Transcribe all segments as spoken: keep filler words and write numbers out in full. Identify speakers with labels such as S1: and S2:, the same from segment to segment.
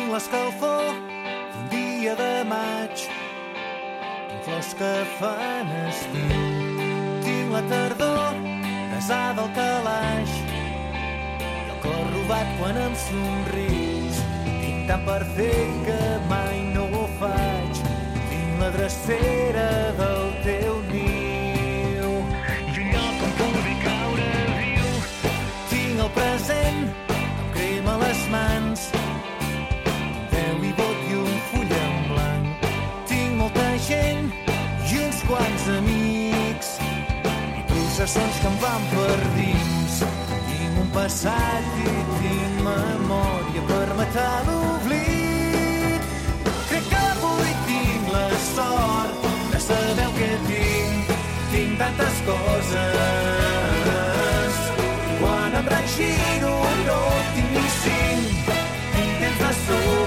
S1: Tinc l'escalfor d'un dia de maig, tinc flors que fan estiu. Tinc la tardor pesada al calaix i el cor robat quan em somrius. Tinc tant per fer que mai no ho faig. Tinc la drecera del teu niu i un lloc on pugui caure viu. Tinc el present, em crema les mans, deu i vot i un full en blanc. Tinc molta gent i uns quants amics i processons que em van per dins. Tinc un passat i tinc memòria per matar l'oblit. Crec que avui tinc la sort de saber el que tinc. Tinc tantes coses. Quan em regiro no tinc ni cinc. Tinc temps de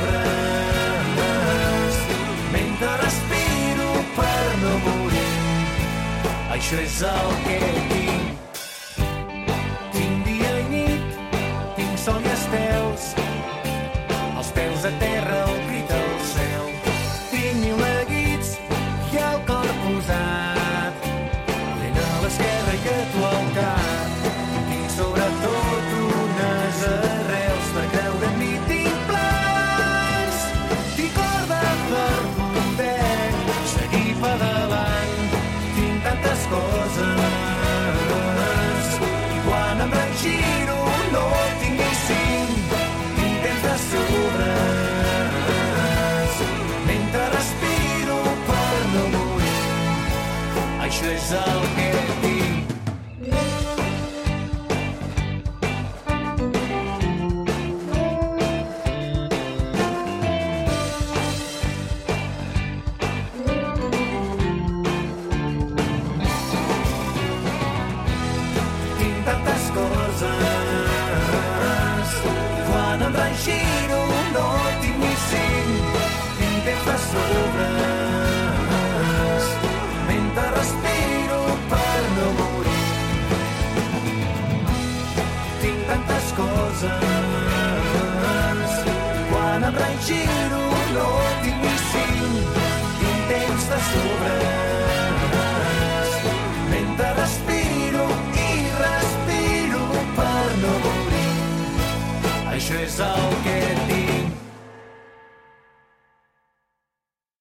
S1: sobres. Mentre respiro per no morir. Això és el que tinc. Tinc dia i nit, tinc sol i estels, els peus a terra, el crit al cel. Tinc mil neguits i el cor posat, lent a l'esquerra i a tu al cap. Tinc sobretot unes arrels per creure en mi. Tinc plans, tinc corda per poder seguir pedalant. Tinc tantes coses i quan em regiro no tinc ni cinc. Tinc temps de sobres mentre respiro per no morir. Això és el que